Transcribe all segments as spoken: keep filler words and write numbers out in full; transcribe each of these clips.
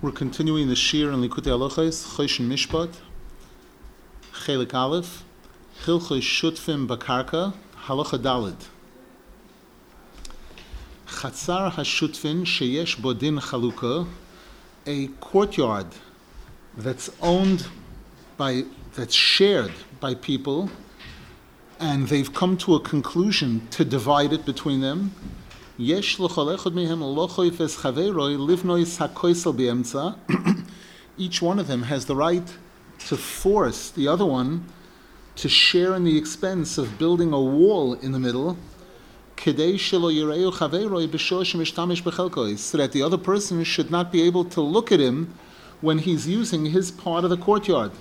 We're continuing the Shir in Likutei Halachos, Choshen Mishpat, Chelik Aleph, Hilchos Shutfim Bakarka, Halacha Daled. Chatzar HaShutfin Sheyesh Bodin Chaluka, a courtyard that's owned by, that's shared by people, and they've come to a conclusion to divide it between them. Yesh l'chol echad mehem lo choifes chaveroi livnois hakoisel be'emtza. Each one of them has the right to force the other one to share in the expense of building a wall in the middle, kedei shelo yireu chaveroi b'shor shemishtamish b'chelkoi, so that the other person should not be able to look at him when he's using his part of the courtyard.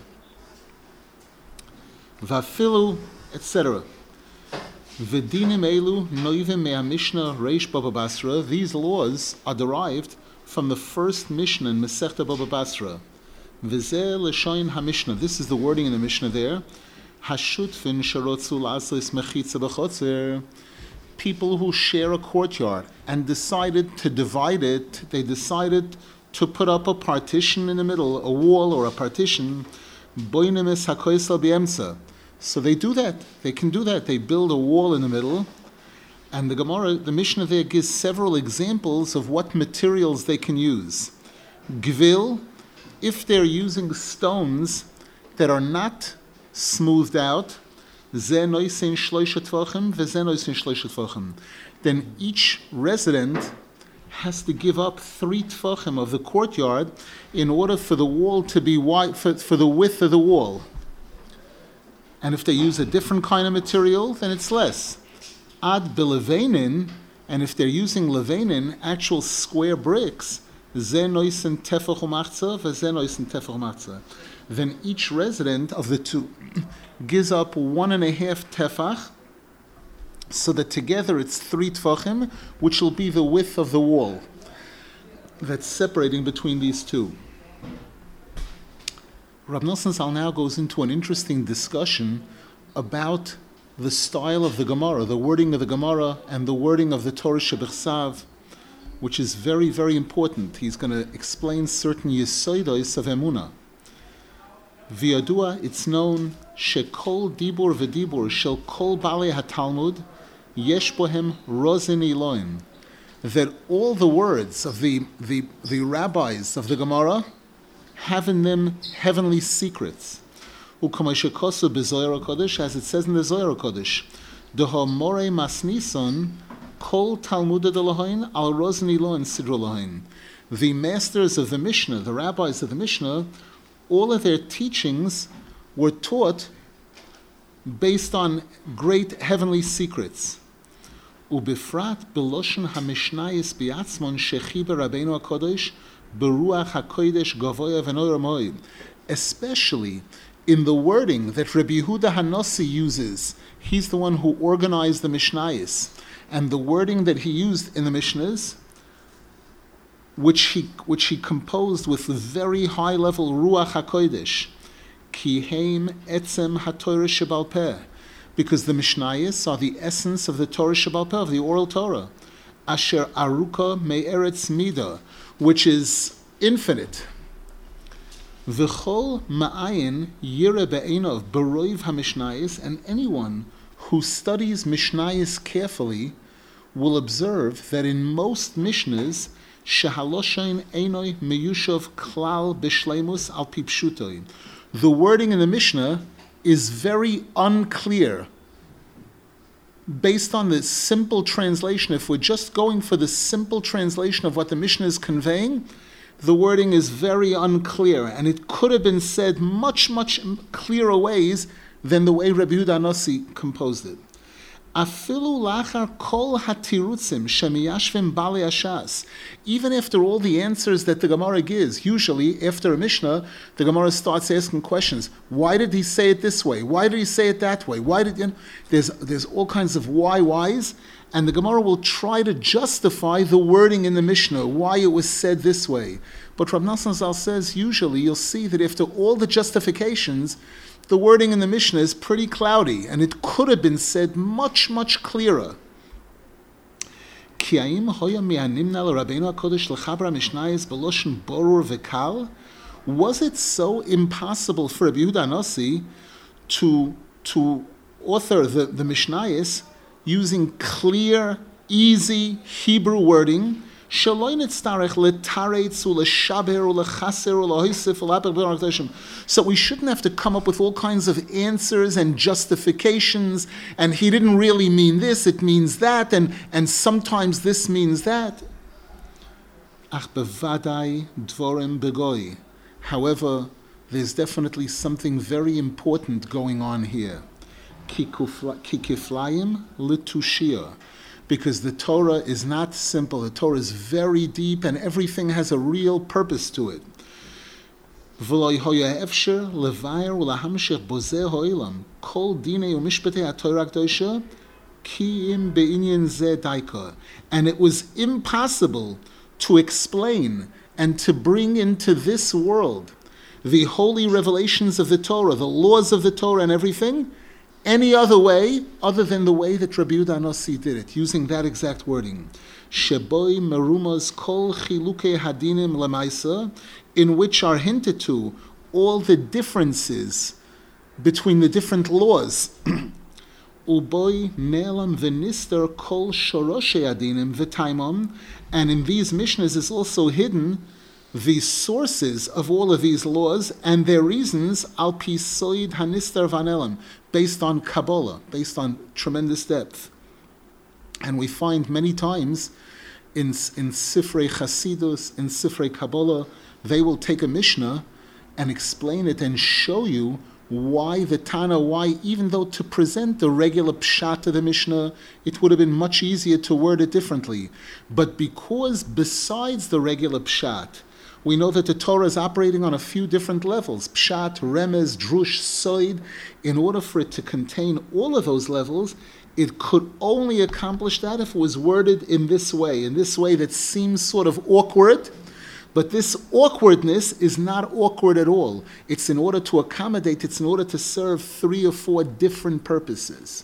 Vafilu, et cetera. V'dinim elu noivim mea Mishnah Reish Baba Basra. These laws are derived from the first Mishnah in Masechta Baba Basra. V'zeh l'shoyin ha-Mishnah. This is the wording in the Mishnah there. Hashutfin sharotzu la'aslis mechitza b'chotzer. People who share a courtyard and decided to divide it, they decided to put up a partition in the middle, a wall or a partition. Boinim es hakoisel b'emtza. So they do that. They can do that. They build a wall in the middle. And the Gemara, the Mishnah there gives several examples of what materials they can use. Gvil, if they're using stones that are not smoothed out, then each resident has to give up three tfachim of the courtyard in order for the wall to be wide, for, for the width of the wall. And if they use a different kind of material, then it's less. Ad b'levenin, and if they're using levenin, actual square bricks, then each resident of the two gives up one and a half tefach, so that together it's three tefachim, which will be the width of the wall that's separating between these two. Rab Nosson Zal now goes into an interesting discussion about the style of the Gemara, the wording of the Gemara, and the wording of the Torah Shebechsav, which is very, very important. He's going to explain certain yesodos of emunah. V'yadua, it's known, shekol dibur v'dibur shel kol balei haTalmud yesh bohem rozin Elohim, that all the words of the, the, the rabbis of the Gemara have in them heavenly secrets. As it says in the Zohar Kodesh, Deha more masnison kol talmuda delahain al rozni loin sidrolahain. The masters of the Mishnah, the rabbis of the Mishnah, all of their teachings were taught based on great heavenly secrets. Ubifrat beloshen hamishnayis biatzmon shechiba Rabbeinu HaKodesh beruach hakodesh gavoya v'noyer moed, especially in the wording that Rabbi Yehuda Hanossi uses. He's the one who organized the Mishnayos, and the wording that he used in the Mishnahs, which he which he composed with very high level ruach hakodesh, ki heim etzem haTorah shebal peh, because the Mishnayos are the essence of the Torah shebal peh, of the oral Torah, asher aruka me'eretz mida, which is infinite. V'chol ma'ayin yireh be'enov beroiv hamishnayis, and anyone who studies Mishnayos carefully will observe that in most Mishnahs, shehaloshain einoi meyushav klal b'shleimus al pipshutoi, the wording in the Mishnah is very unclear. Based on the simple translation, if we're just going for the simple translation of what the Mishnah is conveying, the wording is very unclear, and it could have been said much, much clearer ways than the way Rabbi Yehuda Hanossi composed it. Afilu lachar kol hatirutzim shemiyashvim bali ashas. Even after all the answers that the Gemara gives, usually after a Mishnah, the Gemara starts asking questions. Why did he say it this way? Why did he say it that way? Why did you know? There's there's all kinds of why whys, and the Gemara will try to justify the wording in the Mishnah, why it was said this way. But Rab Nosson Zal says usually you'll see that after all the justifications, the wording in the Mishnah is pretty cloudy, and it could have been said much, much clearer. Ki'ayim hoya mi'animna l'Rabbeinu HaKodesh l'chabra mishnayis b'loshen borur v'kal? Was it so impossible for Rabbi Yehuda Hanassi to, to author the, the Mishnayos using clear, easy Hebrew wording, so we shouldn't have to come up with all kinds of answers and justifications, and he didn't really mean this, it means that, and, and sometimes this means that. However, there's definitely something very important going on here. Kikiflayim litushia. Because the Torah is not simple. The Torah is very deep and everything has a real purpose to it. Kol dine umishpatei haTorah HaKadosha ki im be'inyan zeh daika. And it was impossible to explain and to bring into this world the holy revelations of the Torah, the laws of the Torah and everything, any other way other than the way that Rabbi Yehuda Hanassi did it, using that exact wording. Sheboi merumos kol chilukei hadinim lemaisa, in which are hinted to all the differences between the different laws. Uboi ne'elam v'nister kol shoroshei hadinim v'taimam, and in these Mishnahs is also hidden the sources of all of these laws and their reasons al pi soid hanistar vanelam, based on Kabbalah, based on tremendous depth. And we find many times in, in Sifrei Chasidus, in Sifrei Kabbalah, they will take a Mishnah and explain it and show you why the Tana, why, even though to present the regular pshat of the Mishnah, it would have been much easier to word it differently. But because besides the regular pshat, we know that the Torah is operating on a few different levels, pshat, remez, drush, soid. In order for it to contain all of those levels, it could only accomplish that if it was worded in this way, in this way that seems sort of awkward. But this awkwardness is not awkward at all. It's in order to accommodate, it's in order to serve three or four different purposes.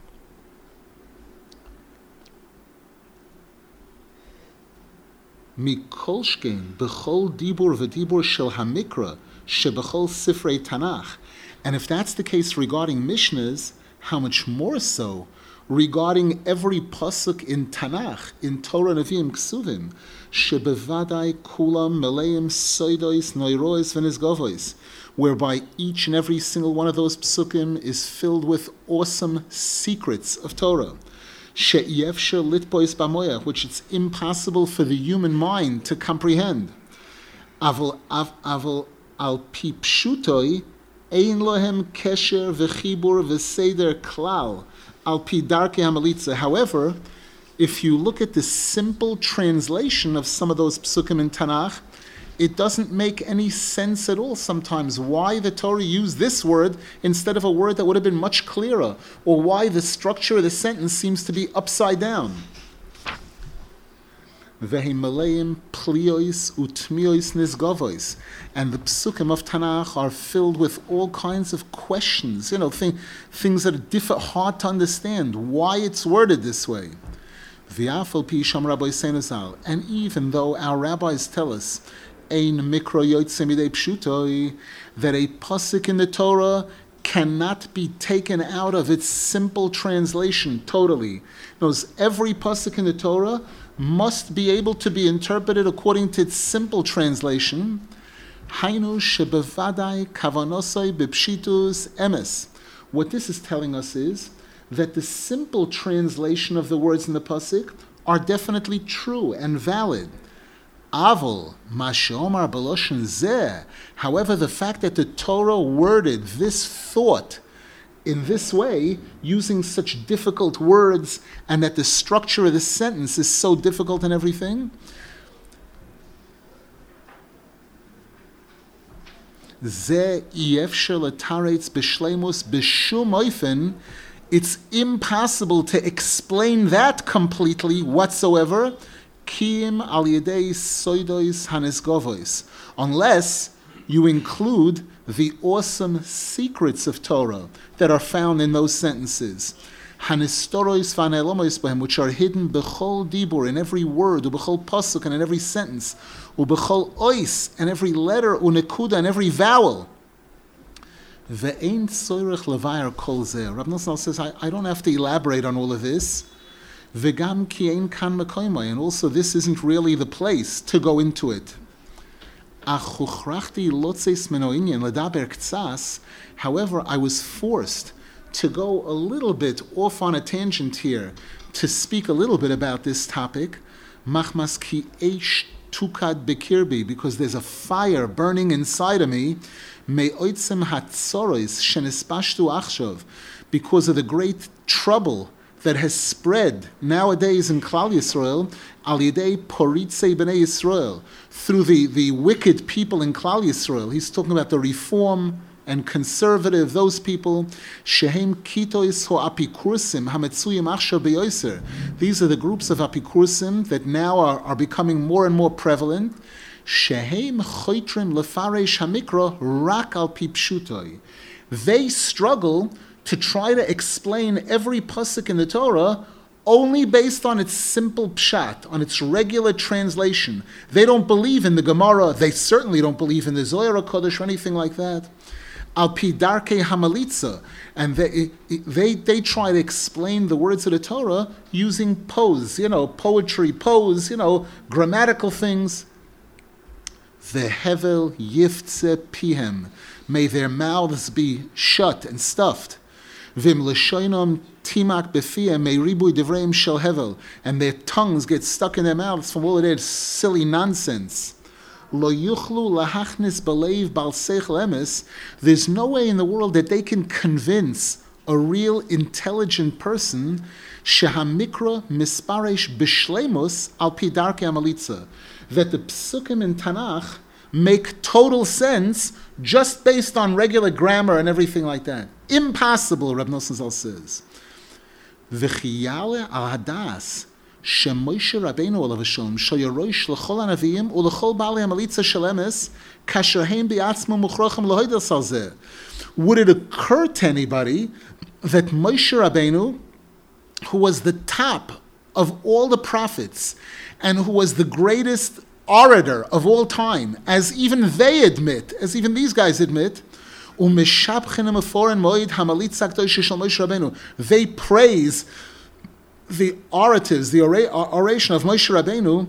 Mikolshkein b'chol dibur v'dibur shel hamikra sheb'chol sifrei Tanakh. And if that's the case regarding Mishnahs, how much more so regarding every pasuk in Tanakh, in Torah Nevi'im Ksuvim, shebevadai kulam meleim soidois noirois v'nizgovois, whereby each and every single one of those psukim is filled with awesome secrets of Torah. She'yevsher litbois b'moyach, which it's impossible for the human mind to comprehend. Aval aval al pi pshutoi ein lohem kesher v'chibur v'seder klal al pi darkei hamalitza. However, if you look at the simple translation of some of those psukim in Tanakh, it doesn't make any sense at all sometimes why the Torah used this word instead of a word that would have been much clearer, or why the structure of the sentence seems to be upside down. Vehimaleim pliois utmiois nizgovois, and the psukim of Tanakh are filled with all kinds of questions, you know, thing, things that are diff- hard to understand, why it's worded this way. V'afal pi sham rabbi senazal, and even though our rabbis tell us ein mikro yotze midei pshutoi, that a pasuk in the Torah cannot be taken out of its simple translation totally. Knows every pasuk in the Torah must be able to be interpreted according to its simple translation. Hainu shebevadai kavanosai b'pshitus emes. What this is telling us is that the simple translation of the words in the pasuk are definitely true and valid. Avol mashomar beloshen zeh. However, the fact that the Torah worded this thought in this way, using such difficult words, and that the structure of the sentence is so difficult and everything, zeh yefsher letaretz b'shleimus b'shum oifen. It's impossible to explain that completely whatsoever. Kiyim al yedei soidois hanisgovois, unless you include the awesome secrets of Torah that are found in those sentences. Hanistorois v'anelomois b'hem, which are hidden b'chol dibur, in every word, u'b'chol pasuk, and in every sentence, u'b'chol ois, and every letter, u'nekuda, and every vowel. Ve'ein tzoirech levayer kol zeh. Rabbi Nosson says, I, I don't have to elaborate on all of this. Ve'gam ki ein kan mekoymai, and also this isn't really the place to go into it. However, I was forced to go a little bit off on a tangent here to speak a little bit about this topic, machmas ki eish tukad bekirbi, because there's a fire burning inside of me, me'oitzem hatzorois shenispashtu achshov, because of the great trouble that has spread nowadays in Klal Yisrael, al yidei poritzei b'nei Yisrael, through the, the wicked people in Klal Yisrael. He's talking about the reform and conservative, those people. Shehem kitois ho apikursim hametzuyim achshav beyoser. These are the groups of apikursim that now are, are becoming more and more prevalent. Shehem choitrim lefaresh hamikra rak al pi pshutoi. They struggle to try to explain every pasuk in the Torah only based on its simple pshat, on its regular translation. They don't believe in the Gemara. They certainly don't believe in the Zohar HaKodesh or anything like that. Al pi darkei hamalitza, and they, they they try to explain the words of the Torah using pose, you know, poetry, pose, you know, grammatical things. Vehevel yiftze pihem, may their mouths be shut and stuffed. Vim l'shoinom timak b'fiyem may ribui devreim shel hevel, and their tongues get stuck in their mouths from all of their silly nonsense. Lo yuchlu lahachnis b'leiv bal seichel emes. There's no way in the world that they can convince a real intelligent person shehamikra misparesh b'shleimus al pi darkei hamalitza, that the psukim in Tanakh make total sense just based on regular grammar and everything like that. Impossible, Reb Nosson Zal says. V'chiyale al hadas sheMoshe Rabbeinu olav hashalom shoyorosh l'chol hanaviyim u'l'chol bali hamalitza shel emes kasher heim bi'atzmo muchrochem l'hoydel sal zeh. Would it occur to anybody that Moshe Rabbeinu, who was the top of all the prophets and who was the greatest orator of all time, as even they admit, as even these guys admit, they praise the oratives, the oration of Moshe Rabbeinu.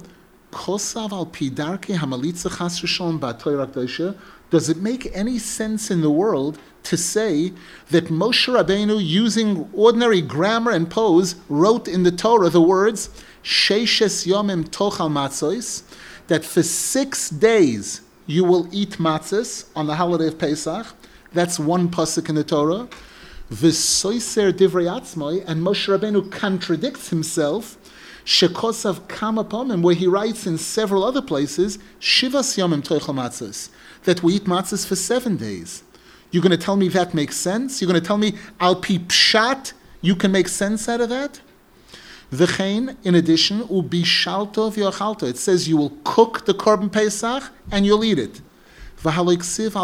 Does it make any sense in the world to say that Moshe Rabbeinu, using ordinary grammar and pose, wrote in the Torah the words Sheishes Yomim Tochal Matzos, that for six days you will eat matzos on the holiday of Pesach? That's one pasuk in the Torah. V'soiser divrei atzmai, and Moshe Rabbeinu contradicts himself. Shekosav kama pamim, where he writes in several other places, Shivas yomim toichel matzos, that we eat matzos for seven days. You're going to tell me that makes sense? You're going to tell me al pi pshat you can make sense out of that? V'chein, in addition, ubishalto v'yochalto. It says you will cook the korban pesach and you'll eat it. It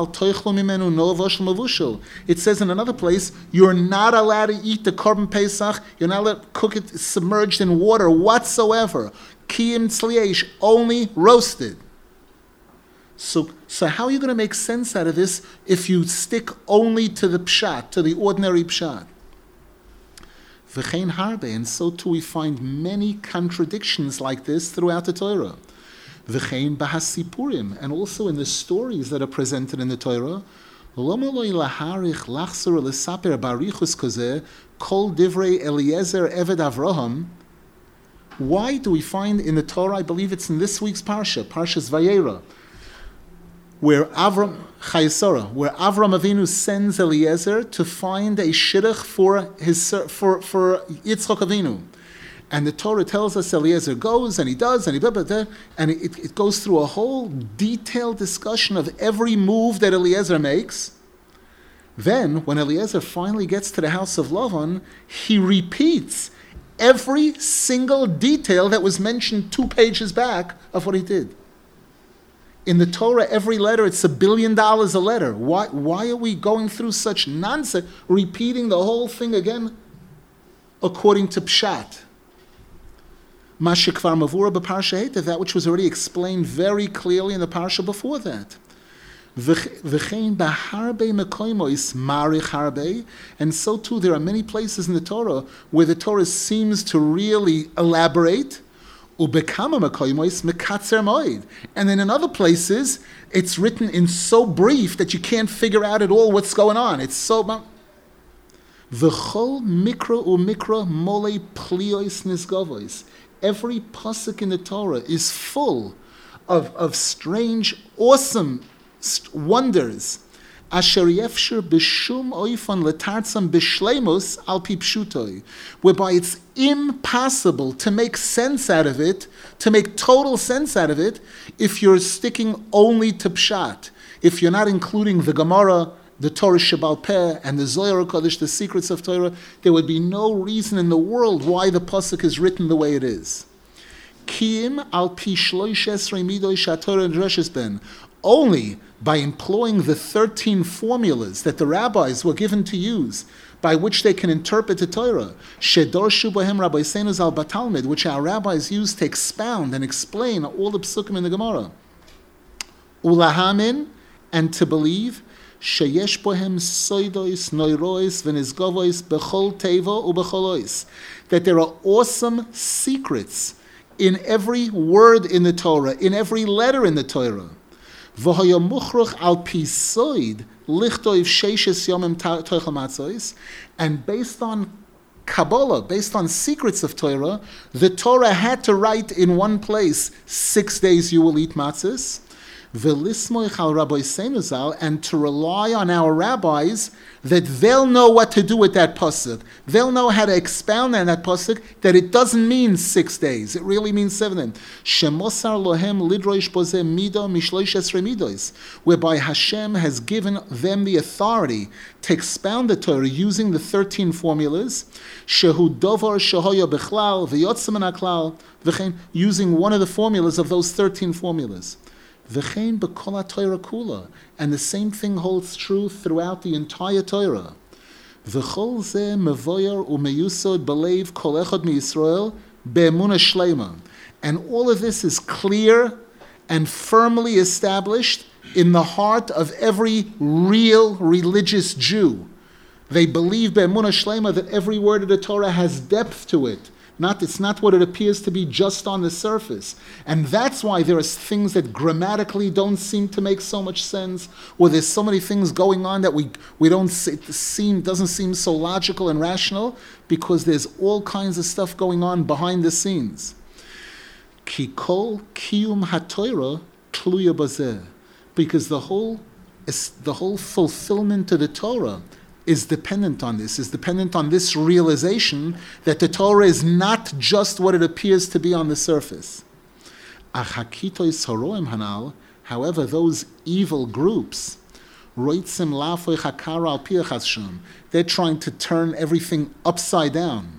says in another place, you're not allowed to eat the korban pesach. You're not allowed to cook it submerged in water whatsoever. Kiyim tzliesh, only roasted. So, so how are you going to make sense out of this if you stick only to the pshat, to the ordinary pshat? V'chein harbe, and so too we find many contradictions like this throughout the Torah. V'chein bahasipurim, and also in the stories that are presented in the Torah. Loma lo laharich lachzor lesaper barichus kozeh kol divrei Eliezer Eved Avraham. Why do we find in the Torah, I believe it's in this week's parsha, Parshas Vayera, where Avram Chayesora, where Avram Avinu sends Eliezer to find a shidduch for his for for Yitzchak Avinu, and the Torah tells us Eliezer goes and he does and he blah, blah, blah, and it, it goes through a whole detailed discussion of every move that Eliezer makes. Then, when Eliezer finally gets to the house of Lavan, he repeats every single detail that was mentioned two pages back of what he did. In the Torah, every letter, it's a billion dollars a letter. Why, why are we going through such nonsense, repeating the whole thing again? according to Pshat. Mashikvar Mavura b'Parsha Heitev, that which was already explained very clearly in the Parsha before that. V'chein b'harbe mekoimois marich harbe, and so too there are many places in the Torah where the Torah seems to really elaborate. Ubekama mekoimois mekatzer moed, and then in other places it's written in so brief that you can't figure out at all what's going on. It's so. V'chol mikra u'mikra mole pliois nisgavois. Every pasuk in the Torah is full of, of strange, awesome wonders. Asher yefshir b'shum oifan letartzam b'shleimus al pi pshutoi, whereby it's impossible to make sense out of it, to make total sense out of it, if you're sticking only to pshat, if you're not including the Gemara, the Torah Shebal Peh, and the Zohar HaKadosh, the secrets of Torah, there would be no reason in the world why the pasuk is written the way it is. Kiim al pi shloish esrei midoi shatorah dreshes ben. Only by employing the thirteen formulas that the rabbis were given to use, by which they can interpret the Torah, shedorshu bohem rabbeinu zal batalmid, which our rabbis use to expound and explain all the psukim in the Gemara. Ulahamin, and to believe, sheyesh bohem soidois noirois v'nizgovois bechol tevo ubecholois, that there are awesome secrets in every word in the Torah, in every letter in the Torah. V'hoya muchruch al pisoid lichtoiv sheishes yomim toichel matzos, and based on Kabbalah, based on secrets of Torah, the Torah had to write in one place, six days you will eat matzos, v'lismoich al rabbeinu zal, and to rely on our rabbis that they'll know what to do with that pasuk. They'll know how to expound on that pasuk, that it doesn't mean six days. It really means seven. Shemosar lohem lidroish bozeh mido mishloish esrei midos, whereby Hashem has given them the authority to expound the Torah using the thirteen formulas. Shehu dovar shehoya bechlal v'yotzem min haklal v'chein, using one of the formulas of those thirteen formulas. V'chein b'kol Torah kula, and the same thing holds true throughout the entire Torah. V'chol zeh mevoyer u'meyusod b'leiv kol echad miYisrael be'emunah shleima, and all of this is clear and firmly established in the heart of every real religious Jew. They believe be'emunah shleima that every word of the Torah has depth to it. Not, it's not what it appears to be just on the surface. And that's why there are things that grammatically don't seem to make so much sense, or there's so many things going on that we, we don't see, seem, doesn't seem so logical and rational, because there's all kinds of stuff going on behind the scenes. Ki kol kiyum haTorah tluya bazeh, because the whole, the whole fulfillment of the Torah is dependent on this, is dependent on this realization that the Torah is not just what it appears to be on the surface. However, those evil groups, they're trying to turn everything upside down.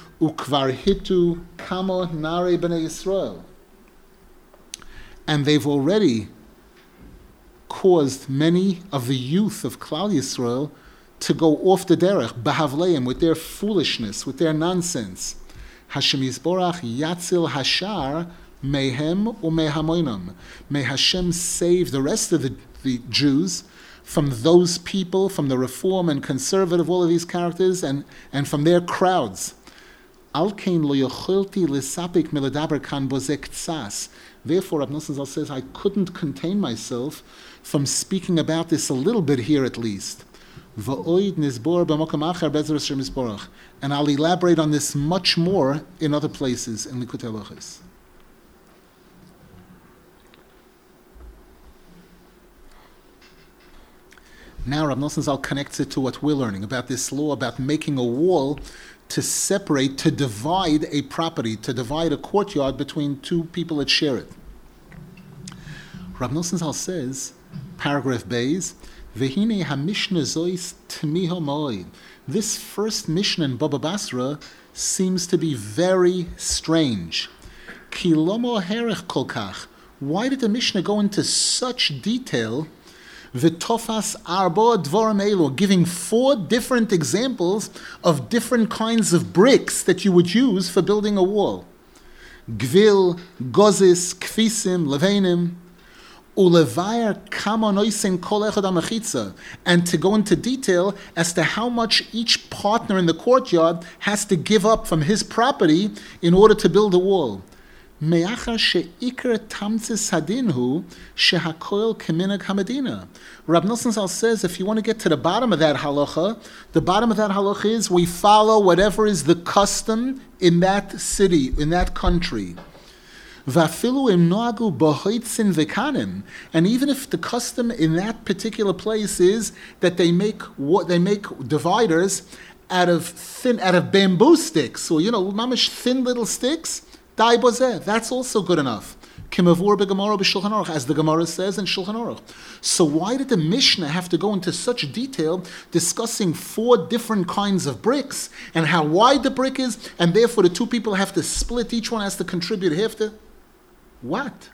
And they've already caused many of the youth of Klal Yisrael to go off the derech, b'havleim, with their foolishness, with their nonsense. Hashem Yisborach yatzil hashar mehem umehamoinam. May Hashem save the rest of the, the Jews from those people, from the reform and conservative, all of these characters, and, and from their crowds. Alkein lo yocholti lisapik miladaber kan bozek tzas. Therefore, Rab Nosson Zal says, I couldn't contain myself from speaking about this a little bit here at least. And I'll elaborate on this much more in other places in Likutei Halachos. Now Rab Nosson Zal connects it to what we're learning about this law, about making a wall to separate, to divide a property, to divide a courtyard between two people that share it. Rab Nosson Zal says, paragraph Beis, Vehine ha-mishnah zois tmiha moed. This first Mishnah in Baba Basra seems to be very strange. Ki lomo herech kolkach. Why did the Mishnah go into such detail V'tofas arba dvorim elu, giving four different examples of different kinds of bricks that you would use for building a wall. Gvil, gozis, kfisim, levenim, ulevayar kama noisen kol echad hamechitza, and to go into detail as to how much each partner in the courtyard has to give up from his property in order to build a wall. Me'achar she'ikar tamtzis hadin hu shehakoil keminag hamadina. Rab Nosson Zal says if you want to get to the bottom of that halacha, the bottom of that halacha is we follow whatever is the custom in that city, in that country. Vafilu im noagu b'hoitzin v'kanim, and even if the custom in that particular place is that they make what they make dividers out of thin, out of bamboo sticks, or you know, mamish thin little sticks. That's also good enough. As the Gemara says in Shulchan Aruch. So why did the Mishnah have to go into such detail discussing four different kinds of bricks and how wide the brick is, and therefore the two people have to split, each one has to contribute half to? What?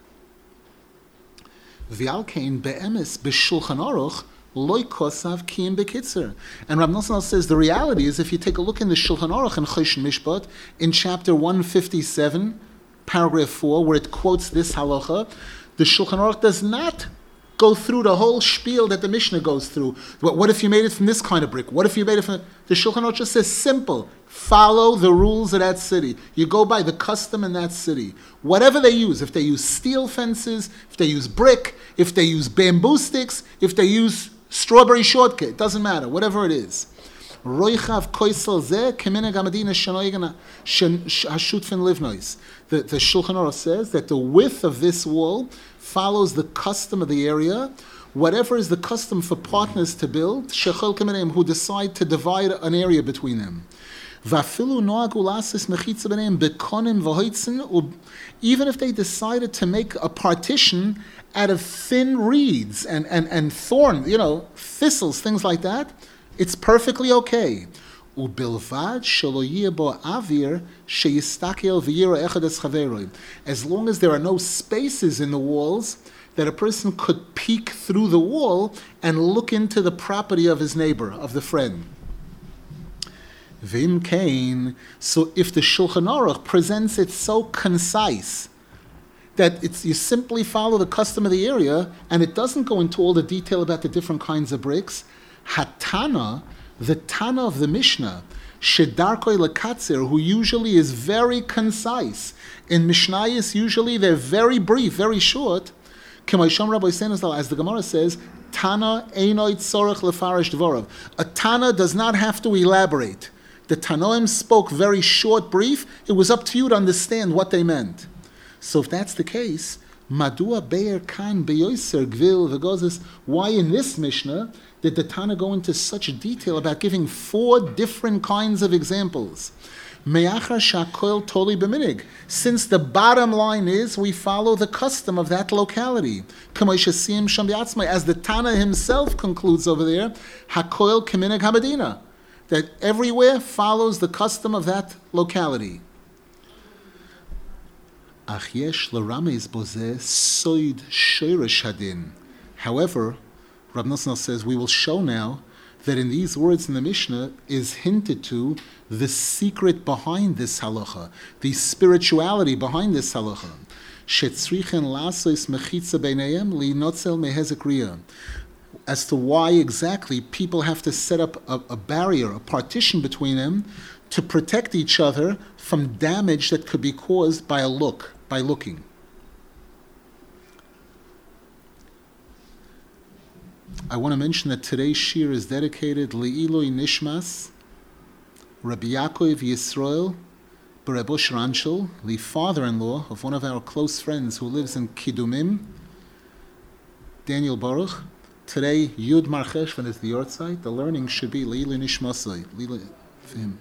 V'alkein be'emes b'Shulchan Aruch loy kosav kiyim bekitzer. And Rab Nosson says the reality is if you take a look in the Shulchan Aruch and Choshen Mishpat in chapter one fifty-seven, paragraph four, where it quotes this halacha, the Shulchan Aruch does not go through the whole spiel that the Mishnah goes through. What, what if you made it from this kind of brick? What if you made it from... The Shulchan Aruch just says simple. Follow the rules of that city. You go by the custom in that city. Whatever they use, if they use steel fences, if they use brick, if they use bamboo sticks, if they use strawberry shortcake, it doesn't matter, whatever it is. Roichav koisel zeh keminag hamadina shenoigana hashutfin livnois. The the Shulchan Aruch says that the width of this wall follows the custom of the area. Whatever is the custom for partners to build, shechol keminam, who decide to divide an area between them. Vafilu noagu lasis mechitza b'neim bekonim v'hoitzin. Even if they decided to make a partition out of thin reeds and, and, and thorn, you know, thistles, things like that, it's perfectly okay. Ubilvad shelo yeh bo avir sheyistakel v'yira echad es chaveroi. As long as there are no spaces in the walls that a person could peek through the wall and look into the property of his neighbor, of the friend. Vim kain. So if the Shulchan Aruch presents it so concise that it's, you simply follow the custom of the area, and it doesn't go into all the detail about the different kinds of bricks. Hatana, the Tana of the Mishnah, Shedarkoi Lekatzir, who usually is very concise. In Mishnayos, usually they're very brief, very short. As the Gemara says, Tana Einoi Tzorech Lefarish Dvorav. A Tana does not have to elaborate. The Tanoim spoke very short, brief. It was up to you to understand what they meant. So if that's the case, Madua Be'er Kan Beyoser Gvil V'Gozis, why in this Mishnah did the Tana go into such detail about giving four different kinds of examples? Me'achar Shakoil Toli B'Minig, since the bottom line is we follow the custom of that locality. As the Tana himself concludes over there, Hakoil Keminig Hamadina, that everywhere follows the custom of that locality. However, Rab Nosson says we will show now that in these words in the Mishnah is hinted to the secret behind this halacha, the spirituality behind this halacha. As to why exactly people have to set up a, a barrier, a partition between them to protect each other from damage that could be caused by a look, by looking. I want to mention that today's shir is dedicated Le'iloi Nishmas, Rabbi Yaakov Yisrael, Berebush Ranchel, the father-in-law of one of our close friends who lives in Kidumim, Daniel Baruch. Today, Yud Marcheshvan is the yortzeit. The learning should be Le'iloi Nishmasai, Le'iloi for him.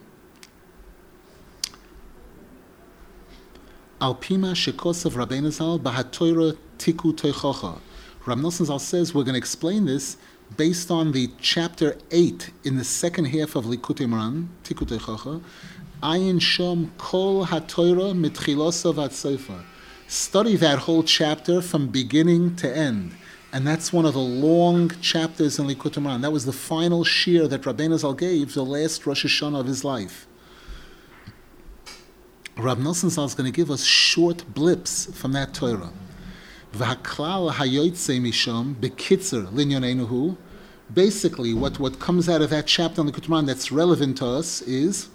Alpima Shekosav Rabbeinu Zal Bahatoira Tiku Toichocha. Rab Nosson Zal says we're going to explain this based on the chapter eight in the second half of Likutei Moharan, Tikutei Chacha, Ayin Shom Kol HaTorah Mitchilosa Vat Sofa. Study that whole chapter from beginning to end. And that's one of the long chapters in Likutei Moharan. That was the final shir that Rabbeinu Zal gave the last Rosh Hashanah of his life. Rab Nosson Zal is going to give us short blips from that Torah. V'haklal hayotzei misham bekitzer linyoneinu hu. Basically, what, what comes out of that chapter in Likutei Moharan that's relevant to us is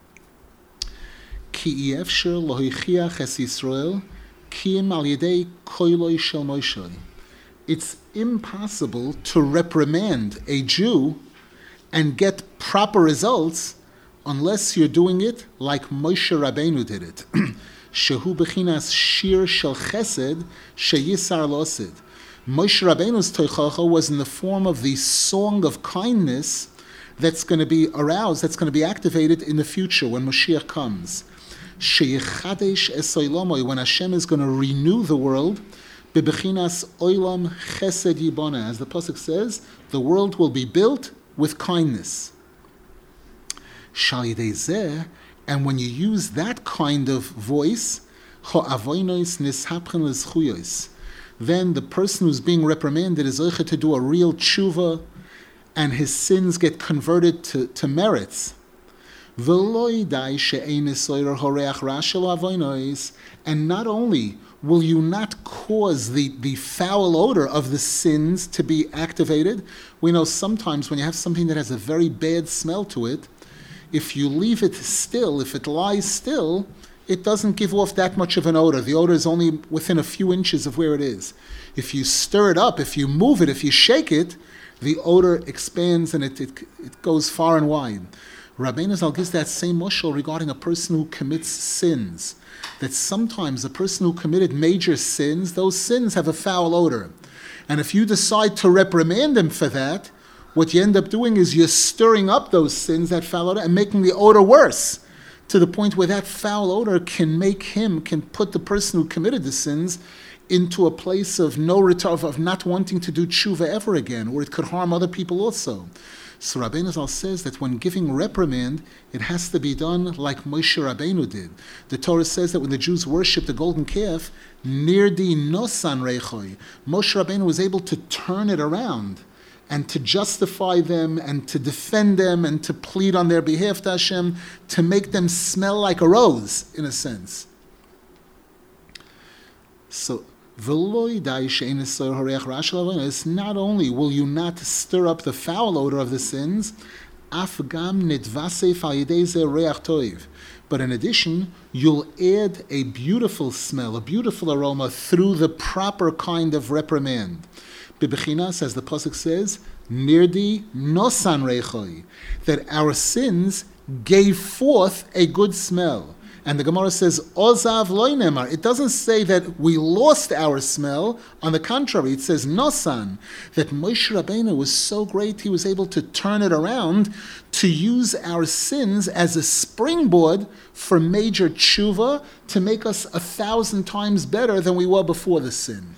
Ki efsher lohichiach es Yisrael kiim al yedei koiloi shel Moshe. It's impossible to reprimand a Jew and get proper results unless you're doing it like Moshe Rabbeinu did it. Shehu bechinas shir shel chesed sheyisar losid. Moshe Rabbeinu's toichacha was in the form of the song of kindness that's going to be aroused, that's going to be activated in the future when Mashiach comes. Sheyichadesh es oilamoi, when Hashem is going to renew the world. Bebechinas oilam chesed yibona, as the pasuk says, the world will be built with kindness. Shal yidei zeh, and when you use that kind of voice, ho'avoinos nishapchen lezchuyos, then the person who's being reprimanded is zeicha to do a real tshuva, and his sins get converted to, to merits. And not only will you not cause the, the foul odor of the sins to be activated. We know sometimes when you have something that has a very bad smell to it, if you leave it still, if it lies still, it doesn't give off that much of an odor. The odor is only within a few inches of where it is. If you stir it up, if you move it, if you shake it, the odor expands and it, it, it goes far and wide. Rabbeinu Zal gives that same mushal regarding a person who commits sins. That sometimes a person who committed major sins, those sins have a foul odor. And if you decide to reprimand him for that, what you end up doing is you're stirring up those sins, that foul odor, and making the odor worse, to the point where that foul odor can make him, can put the person who committed the sins into a place of no return, of not wanting to do tshuva ever again, or it could harm other people also. So Rabbeinu Zal says that when giving reprimand, it has to be done like Moshe Rabbeinu did. The Torah says that when the Jews worshipped the golden calf, nirdi nosan reichoi, Moshe Rabbeinu was able to turn it around and to justify them and to defend them and to plead on their behalf to Hashem, to make them smell like a rose, in a sense. So, it's not only will you not stir up the foul odor of the sins, but in addition, you'll add a beautiful smell, a beautiful aroma through the proper kind of reprimand. Bebechinas, as the pasuk says, nirdi nosan reichoi, that our sins gave forth a good smell. And the Gemara says, Ozav loy nemar. It doesn't say that we lost our smell. On the contrary, it says nosan, that Moshe Rabbeinu was so great, he was able to turn it around to use our sins as a springboard for major tshuva, to make us a thousand times better than we were before the sin.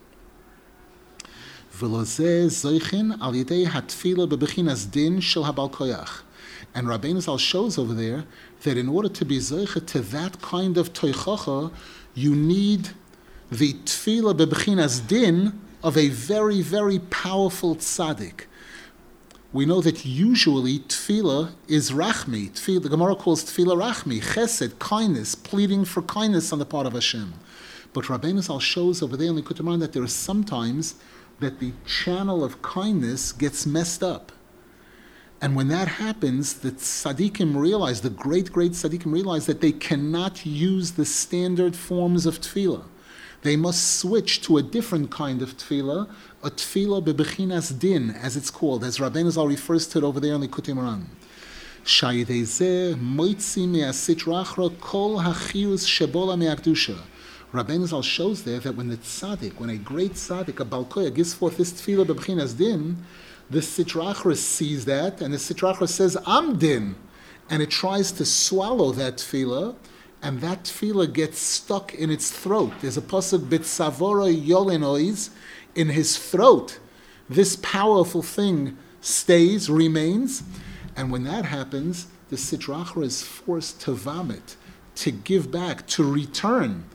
And Rabbeinu Zal shows over there that in order to be zeicha to that kind of toichacha, you need the tefillah bebechinas din of a very, very powerful tzaddik. We know that usually tefillah is rachmi. Tefillah, the Gemara calls tefillah rachmi, chesed, kindness, pleading for kindness on the part of Hashem. But Rabbeinu Zal shows over there in Likutei Moharan that there are sometimes that the channel of kindness gets messed up. And when that happens, the tzaddikim realize, the great, great tzaddikim realize that they cannot use the standard forms of tefillah. They must switch to a different kind of tefillah, a tefillah bebechinas din, as it's called, as Rabbeinu Zal refers to it over there in Likutei Moharan. Shayidei zeh moitzi me'asitra achra kol hachius shebola me'akdusha. Rabbeinu Zal shows there that when the tzaddik, when a great tzaddik, a balkoya, gives forth this tefillah bebechinas din, the Sitra Achra sees that, and the Sitra Achra says, I'm din. And it tries to swallow that tefillah, and that tefillah gets stuck in its throat. There's a pasuk, B'tzavora yolenois, in his throat. This powerful thing stays, remains, and when that happens, the Sitra Achra is forced to vomit, to give back, to return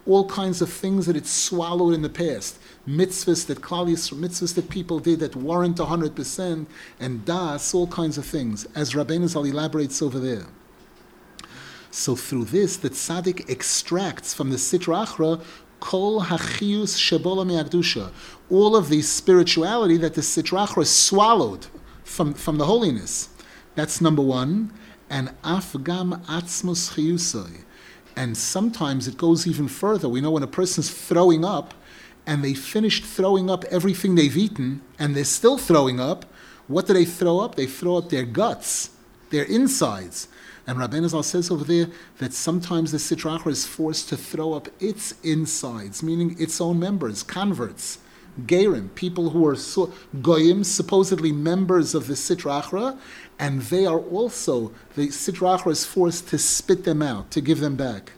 all kinds of things that it swallowed in the past. Mitzvahs that Klal Yisrael, mitzvahs that people did that weren't one hundred percent, and das, all kinds of things, as Rabbeinu Zal elaborates over there. So through this, the tzaddik extracts from the Sitra Achra kol hachiyus shebola me'akdusha, all of the spirituality that the Sitra Achra swallowed from, from the holiness. That's number one. And afgam atzmus chiyusai. And sometimes it goes even further. We know when a person's throwing up, and they finished throwing up everything they've eaten, and they're still throwing up, what do they throw up? They throw up their guts, their insides. And Rabbeinu Zal says over there that sometimes the Sitra Achra is forced to throw up its insides, meaning its own members, converts, Gerim, people who are so, Goyim, supposedly members of the Sitra Achra, and they are also, the Sitra Achra is forced to spit them out, to give them back.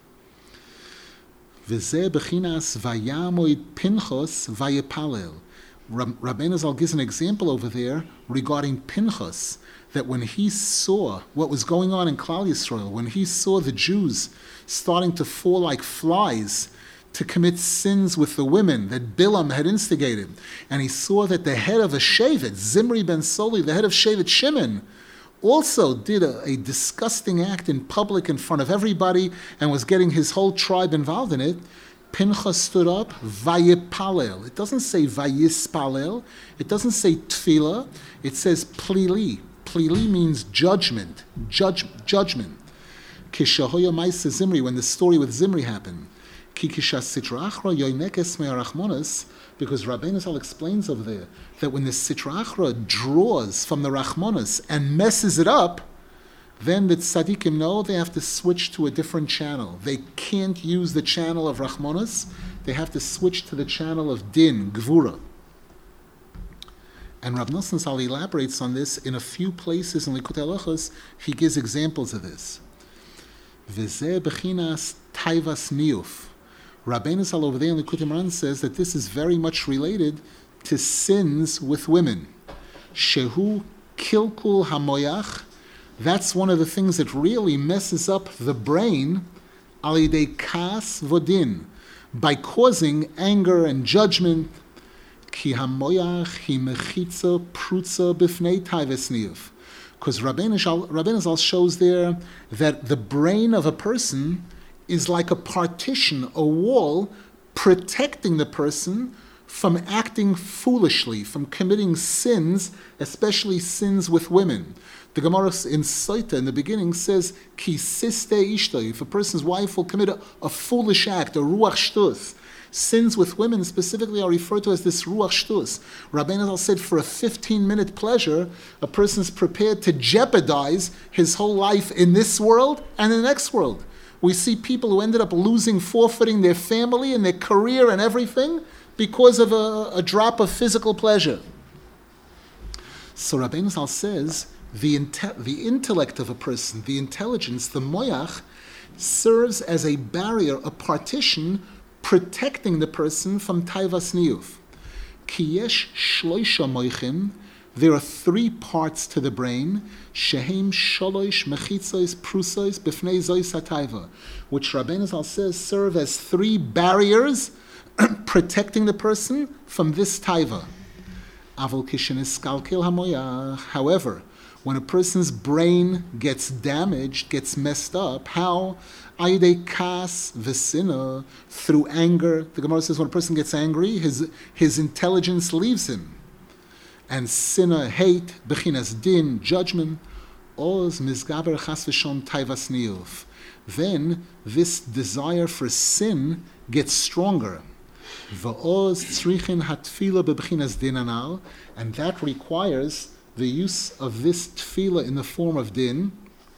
V'zeh b'chinas vayamoid Pinchas vayipalel. Rabbeinu Zal gives an example over there regarding Pinchas, that when he saw what was going on in Klal Yisrael, when he saw the Jews starting to fall like flies to commit sins with the women that Bilam had instigated, and he saw that the head of a Shevet, Zimri ben Soli, the head of Shevet Shimon, also did a, a disgusting act in public in front of everybody and was getting his whole tribe involved in it, Pinchas stood up, vayipalel. It doesn't say vayispalel. It doesn't say tefillah. It says plili. Plili means judgment, judge, judgment. Kishahoya ma'aseh Zimri, when the story with Zimri happened. Ki kishas Sitra Achra yoynekes me'arachmonas, because Rabbeinu Zal explains over there that when the Sitra Achra draws from the Rachmonas and messes it up, then the tzaddikim know they have to switch to a different channel. They can't use the channel of Rachmonas. They have to switch to the channel of Din, Gvura. And Rav Nosson Zal elaborates on this in a few places in Likutei Halachos. He gives examples of this. V'zeh b'chinas taivas niyuf. Rabbeinu Zal over there in Likutei Moharan says that this is very much related to sins with women. Shehu kilkul hamoyach. That's one of the things that really messes up the brain, al yidei kas vodin, by causing anger and judgment. Ki hamoyach hi mechitza prutza b'fnei taives niyuf. Because Rabbeinu Zal shows there that the brain of a person is like a partition, a wall, protecting the person from acting foolishly, from committing sins, especially sins with women. The Gemara in Soita in the beginning says, Ki siste ishtoi, if a person's wife will commit a, a foolish act, a ruach shtus. Sins with women specifically are referred to as this ruach shtus. Rabbeinu Zal said for a fifteen-minute pleasure, a person's prepared to jeopardize his whole life in this world and in the next world. We see people who ended up losing, forfeiting their family and their career and everything because of a, a drop of physical pleasure. So Rabbeinu Zal says, the, inte- the intellect of a person, the intelligence, the moyach, serves as a barrier, a partition, protecting the person from taivas niyuf. Ki yesh shloisha moichim, there are three parts to the brain, shehem sholoish mechitzos prusos b'fnei zois hataiva, which Rabbeinu Zal says serve as three barriers protecting the person from this taiva. Avol kishenis kalkel hamoyach. However, when a person's brain gets damaged, gets messed up, how? Ayidei kas v'sina, through anger. The Gemara says when a person gets angry, his his intelligence leaves him. And sinna, hate, bechinas din, judgment, oz mizgaber chas v'shon taivas niyuf. Then this desire for sin gets stronger. V'oz tzrichin hatfila bebechinas din anal, and that requires the use of this tefillah in the form of din,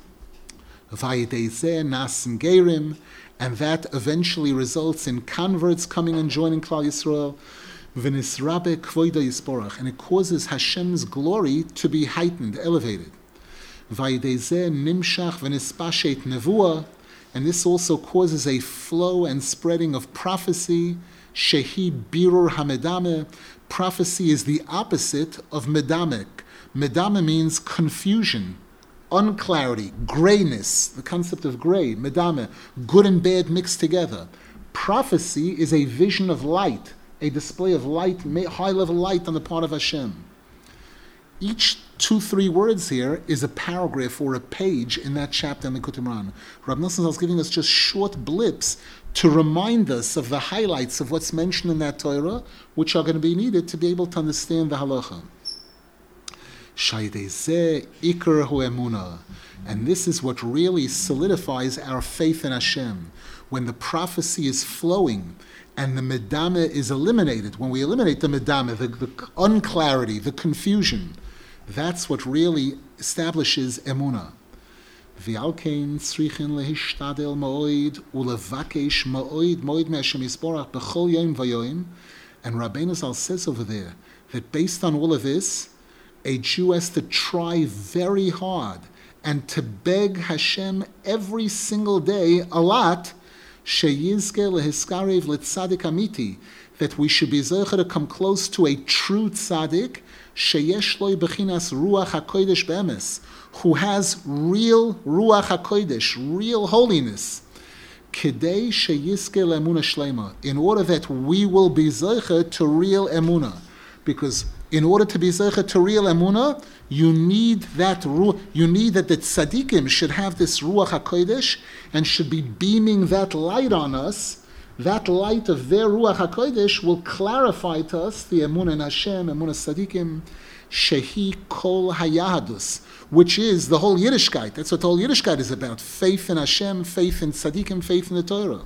vayidei zeh nasim gerim, and that eventually results in converts coming and joining Klal Yisrael, v'nisrabe kvoida yisporach, and it causes Hashem's glory to be heightened, elevated. Vayidei zeh nimshach v'nispashet nevuah, and this also causes a flow and spreading of prophecy, shehi birur hamedame. Prophecy is the opposite of medamek. Medame means confusion, unclarity, grayness, the concept of gray, medame, good and bad mixed together. Prophecy is a vision of light, a display of light, high-level light on the part of Hashem. Each two, three words here is a paragraph or a page in that chapter in Likutei Moharan. Rav Nosson is giving us just short blips to remind us of the highlights of what's mentioned in that Torah, which are going to be needed to be able to understand the halacha. Shaydei ikar hu emunah. And this is what really solidifies our faith in Hashem. When the prophecy is flowing and the medame is eliminated, when we eliminate the medame, the, the unclarity, the confusion, that's what really establishes emunah. V'alkein tzrichin lehishtadel ma'oid ulevakesh ma'oid ma'oid me'Hashem yisborach b'chol yom v'yoim. And Rabbeinu Zal says over there that based on all of this, a Jew has to try very hard and to beg Hashem every single day a lot, sheyizke lehiskarev letzadik amiti, that we should be zeicha to come close to a true tzaddik, sheyesh loy bechinas ruach hakodesh be'emes, who has real ruach hakodesh, real holiness, kedei sheyizke le'emunah shlema, in order that we will be zeicha to real emunah, because in order to be zeicha to real emunah, you need that ruach, you need that the tzaddikim should have this ruach hakodesh and should be beaming that light on us. That light of their ruach hakodesh will clarify to us the emunah in Hashem, emunah tzaddikim, shehi kol hayahadus, which is the whole Yiddishkeit. That's what the whole Yiddishkeit is about: faith in Hashem, faith in tzaddikim, faith in the Torah.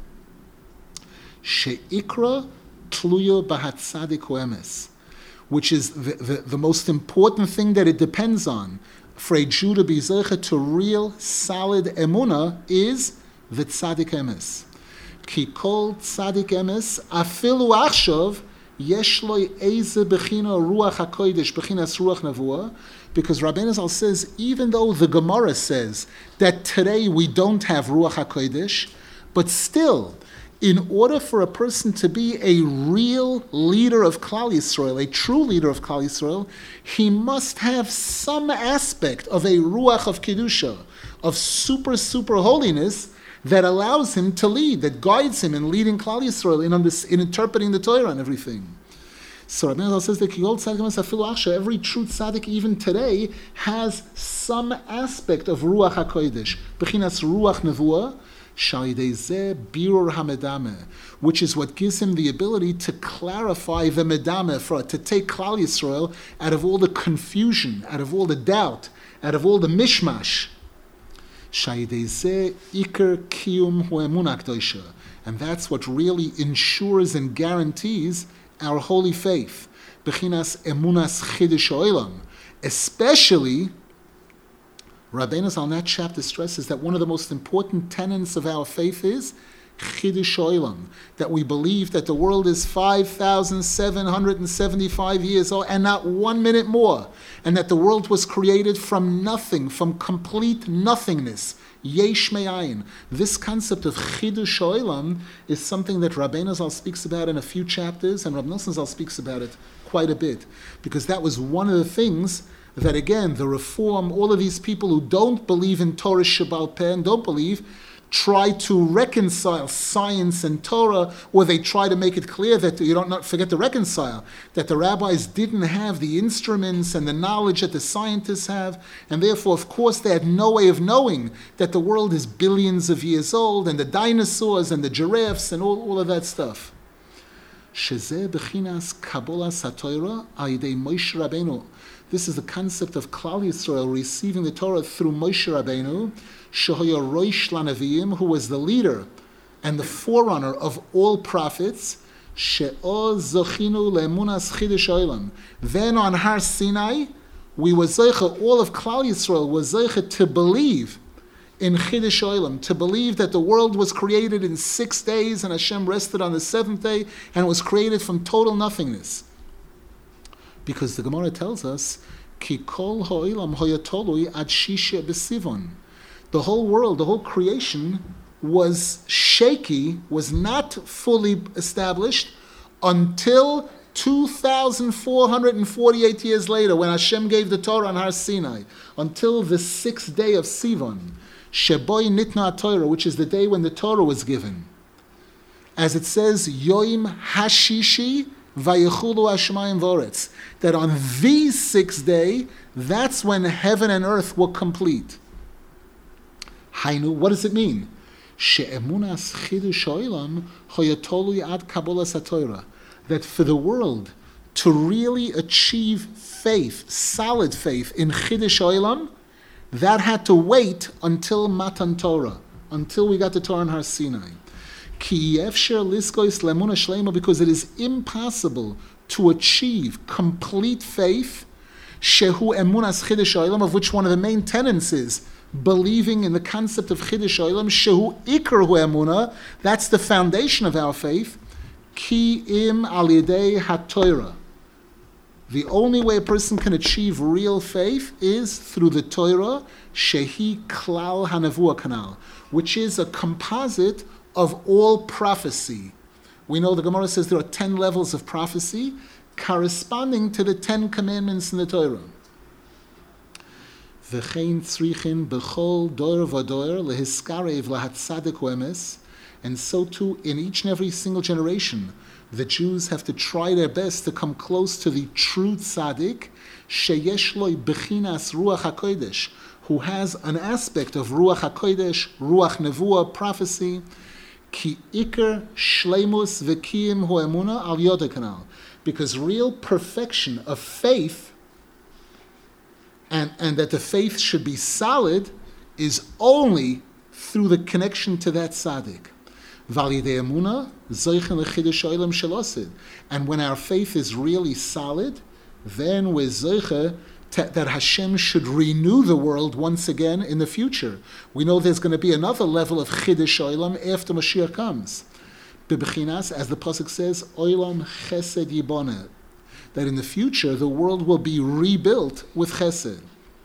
Sheikra tluya b'hatzadik hu emes, which is the, the, the most important thing that it depends on for a Jew to be zeicha to real solid emunah is the tzaddik emes. Ki kol tzaddik emes afilu achshav yesh lo eze bechina ruach hakodesh bechinas ruach nevuah, because Rabbeinu Zal says even though the Gemara says that today we don't have ruach hakodesh, but still, in order for a person to be a real leader of Klal Yisrael, a true leader of Klal Yisrael, he must have some aspect of a ruach of kedusha, of super super holiness, that allows him to lead, that guides him in leading Klal Yisrael, in, under, in interpreting the Torah and everything. So Rabbeinu Zal says that every true tzaddik even today has some aspect of ruach hakodesh, bechinas ruach nevuah, birur hamedame, which is what gives him the ability to clarify the medame, for to take Klal Yisrael out of all the confusion, out of all the doubt, out of all the mishmash. And that's what really ensures and guarantees our holy faith. Bechinas emunas chidush olam. Especially, Rabbeinu Zal in that chapter stresses that one of the most important tenets of our faith is chidush olam, that we believe that the world is five thousand seven hundred seventy-five years old and not one minute more, and that the world was created from nothing, from complete nothingness. Yesh me'ayin. This concept of chidush olam is something that Rabbeinu Zal speaks about in a few chapters, and Rav Nosson Zal speaks about it quite a bit, because that was one of the things that, again, the Reform, all of these people who don't believe in Torah Shebal Peh and don't believe, try to reconcile science and Torah, or they try to make it clear that you don't not forget to reconcile, that the rabbis didn't have the instruments and the knowledge that the scientists have, and therefore, of course, they had no way of knowing that the world is billions of years old, and the dinosaurs and the giraffes and all, all of that stuff. Shezeh bechinas Kabbalas HaTorah al-yedei Moshe Rabbeinu. This is the concept of Klal Yisrael receiving the Torah through Moshe Rabbeinu, Shehoya Roish LaNeviim, who was the leader and the forerunner of all prophets. She'o zochinu le'emunas chidush olam. Then on Har Sinai, we were zeicha, all of Klal Yisrael was zeicha to believe in chidush olam, to believe that the world was created in six days and Hashem rested on the seventh day and was created from total nothingness. Because the Gemara tells us, Ki kol ha'olam hayatolui ad shisha b'sivon. The whole world, the whole creation was shaky, was not fully established until two thousand four hundred forty-eight years later, when Hashem gave the Torah on Har Sinai, until the sixth day of Sivan, Sheboi Nitna Torah, which is the day when the Torah was given. as it says, Yoim Hashishi Vayechulu Hashemayim Voretz, that on the sixth day, that's when heaven and earth will complete. Hainu, what does it mean? She'emunas chidush ha'olam hoyatolui ad kabbalas haTorah, that for the world to really achieve faith, solid faith in chidush ha'olam, that had to wait until Matan Torah, until we got the Torah on Har Sinai. Ki yefsher liskois lemuna shlema, because it is impossible to achieve complete faith, shehu emunas chidush ha'olam, of which one of the main tenets is believing in the concept of Chidush Olam, Shehu Iker Hu Emunah, that's the foundation of our faith, Ki Im Al Yedei HaTorah. The only way a person can achieve real faith is through the Torah, Shehi Klal HaNevuah Kanal, which is a composite of all prophecy. We know the Gemara says there are ten levels of prophecy corresponding to the Ten Commandments in the Torah. V'chein tzrichin b'chol doer v'doer lehiskarev lahatzadik emes, and so too in each and every single generation, the Jews have to try their best to come close to the true tzaddik, sheyesh lo b'chinas ruach hakodesh, who has an aspect of ruach hakodesh, ruach nevuah, prophecy, ki iker shleimus v'kiyim hu emuna al yodeh kanal, because real perfection of faith, And, and that the faith should be solid, is only through the connection to that tzaddik. And when our faith is really solid, then we're zeiche that Hashem should renew the world once again in the future. We know there's going to be another level of chidush olam after Mashiach comes. Bebechinas, as the pasuk says, olam chesed yiboneh, that in the future the world will be rebuilt with chesed.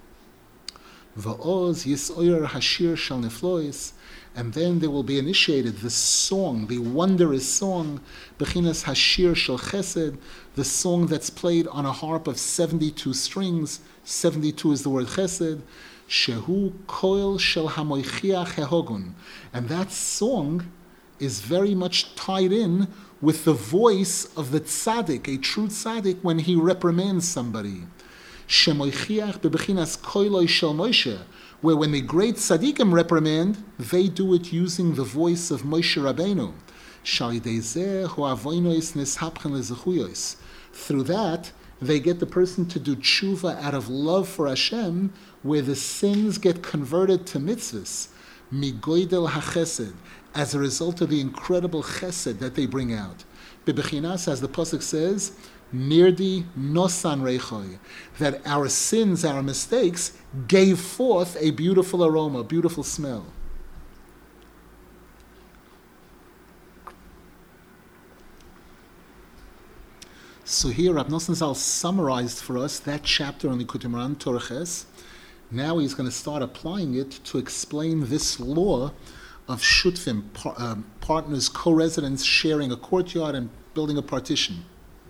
Va'oz yisoyer hashir shal neflois, and then there will be initiated the song, the wondrous song, bechinas hashir shal chesed, the song that's played on a harp of seventy-two strings. seventy-two is the word chesed. Shehu koil shel hamoichiach hehogun, and that song is very much tied in with the voice of the tzaddik, a true tzaddik, when he reprimands somebody. Shemoichiach bebechinas koiloi shel Moshe, where when the great tzaddikim reprimand, they do it using the voice of Moshe Rabbeinu. Through that, they get the person to do tshuva out of love for Hashem, where the sins get converted to mitzvahs, migoidel hachesed, as a result of the incredible chesed that they bring out. Bebechinas, as the pasuk says, nirdi nosan reichoi, that our sins, our mistakes, gave forth a beautiful aroma, beautiful smell. So here, Rab Nosson Zal summarized for us that chapter on Likutei Moharan, Torah Ches. Now he's going to start applying it to explain this law of shutfim, par, uh, partners, co-residents sharing a courtyard and building a partition.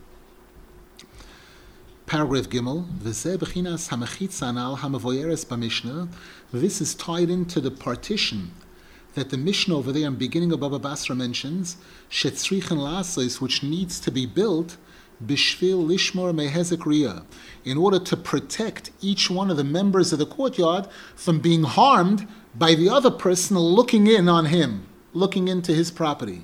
Paragraph Gimel, V'zeh b'chinas hamechitza anal hamavoyeres b'mishnah. This is tied into the partition that the Mishnah over there in the beginning of Baba Basra mentions, shetzrichen lasos, which needs to be built, bishvil lishmor mehezek riyah, in order to protect each one of the members of the courtyard from being harmed by the other person looking in on him, looking into his property.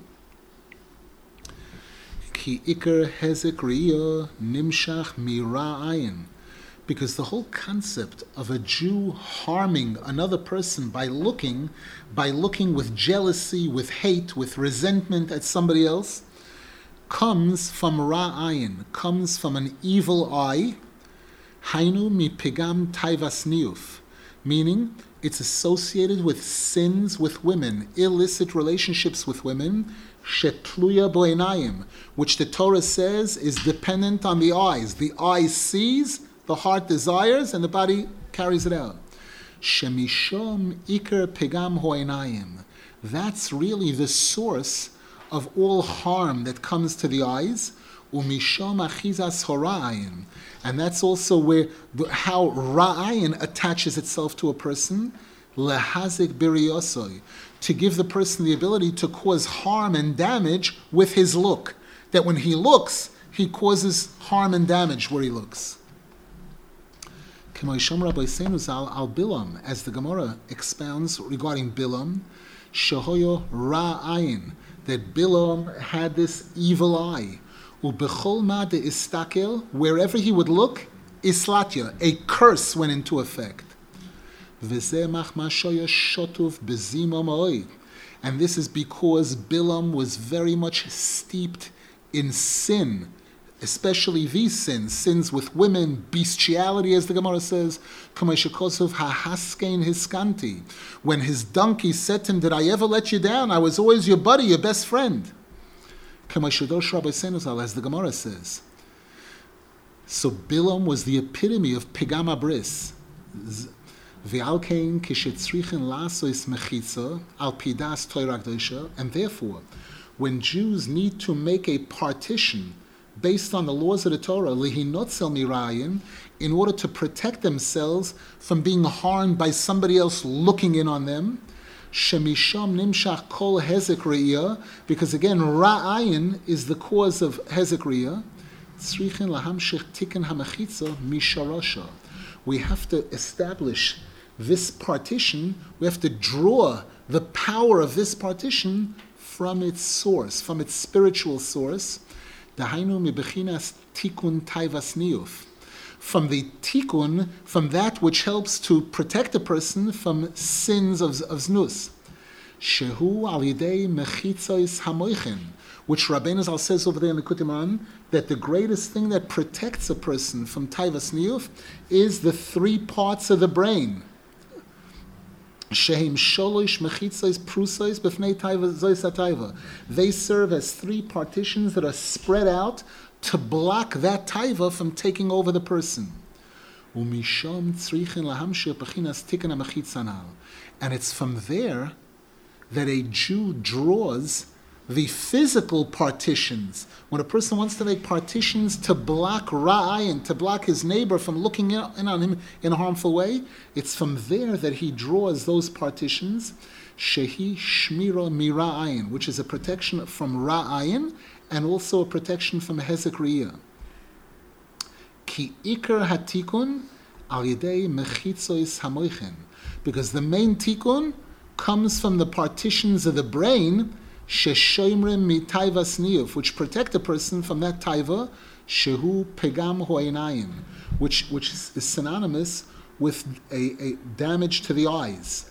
Ki iker hezek riyah nimshach mira ayin, because the whole concept of a Jew harming another person by looking, by looking with jealousy, with hate, with resentment at somebody else, comes from ra'ayin, comes from an evil eye, hainu mi pigam taivas niyuf, meaning it's associated with sins with women, illicit relationships with women, shetluya bo'enayim, which the Torah says is dependent on the eyes. The eye sees, the heart desires, and the body carries it out. Shemishom iker pigam ho'enayim. That's really the source of all harm that comes to the eyes. Umishom achizas hora'ayin. And that's also where how ra'ayin attaches itself to a person. Lehazik biriyosoi, to give the person the ability to cause harm and damage with his look. That when he looks, he causes harm and damage where he looks. Al Bilam, as the Gemara expounds regarding Bilam, Shehoyo Ra Ayin, that Bilam had this evil eye. Ubechol ma de istakel, wherever he would look, islatya, a curse went into effect. And this is because Bilam was very much steeped in sin, especially these sins, sins with women, bestiality, as the Gemara says, when his donkey said to him, did I ever let you down? I was always your buddy, your best friend. As the Gemara says. So Bilam was the epitome of Pigam Abris. And therefore, when Jews need to make a partition based on the laws of the Torah, lihinotzel mirayin, in order to protect themselves from being harmed by somebody else looking in on them, shemisham nimshach kol hezek re'iyah, because again, ra'ayin is the cause of hezek re'iyah, tzrichin lahamshich tikkun hamachitza misharasha. We have to establish this partition, we have to draw the power of this partition from its source, from its spiritual source, dahainu mibechinas tikkun taivas niyuf, from the tikkun, from that which helps to protect a person from sins of, of znus. Shehu al yidei mechitzos hamoichin, which Rabbeinu Zal says over there in the Kutiman, that the greatest thing that protects a person from taivas niyuf is the three parts of the brain. Shehem sholosh mechitzos prusos b'fnei taiva zois hataiva. They serve as three partitions that are spread out to block that taiva from taking over the person. Umisham tzrichin lahamshir b'chinas tikkun hamachitzanal. And it's from there that a Jew draws the physical partitions. When a person wants to make partitions to block ra'ayin, to block his neighbor from looking in on him in a harmful way, it's from there that he draws those partitions, shehi shmira mira'ayin, which is a protection from ra'ayin and also a protection from hezek re'iyah. Ki ikar hatikun al yidei mechitzos hamoichin, because the main tikun comes from the partitions of the brain, sheshoimrim mitaivas niyuf, which protect a person from that taiva, shehu pegam ho'einayin, which which is synonymous with a, a damage to the eyes.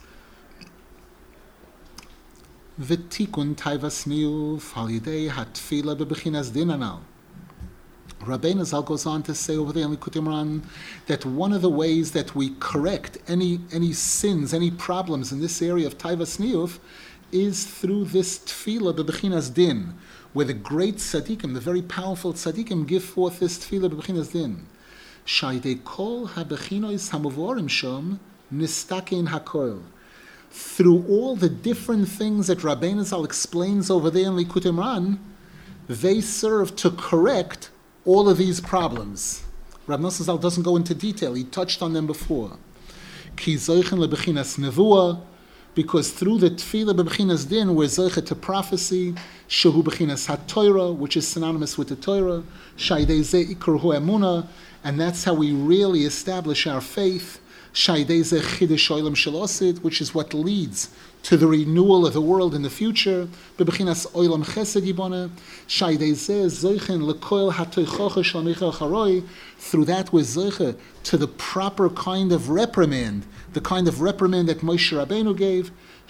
V'tikun taivas niyuf halidei hatfila bebechinas dinanal. Rabbeinu Zal goes on to say over there in Likutei Moharan that one of the ways that we correct any any sins, any problems in this area of taivas niyuf, is through this tefillah bebechinas din, where the great tzaddikim, the very powerful tzaddikim, give forth this tefillah bebechinas din. Shaydei kol habechinois hamuvorim shom nistakein hakol. Through all the different things that Rabbeinu Zal explains over there in Likutei Moharan, they serve to correct all of these problems. Rav Nosson Zal doesn't go into detail; he touched on them before. Ki zoichen lebechinas nevuah, because through the tefillah bebechinas din, we're zoicha to prophecy, shehu bechinas haTorah, which is synonymous with the Torah, shaydei zeh ikar hu emunah, and that's how we really establish our faith, shaydei zeh chidush olam shel osid, which is what leads to the renewal of the world in the future, bebechinas olam chesed yiboneh, shaydei zeh zoichen lekoil hatoichocha shel michal charoi, through that we're zoicha to the proper kind of reprimand, the kind of reprimand that Moshe Rabbeinu gave,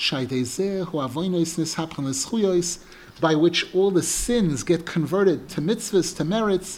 by which all the sins get converted to mitzvahs, to merits.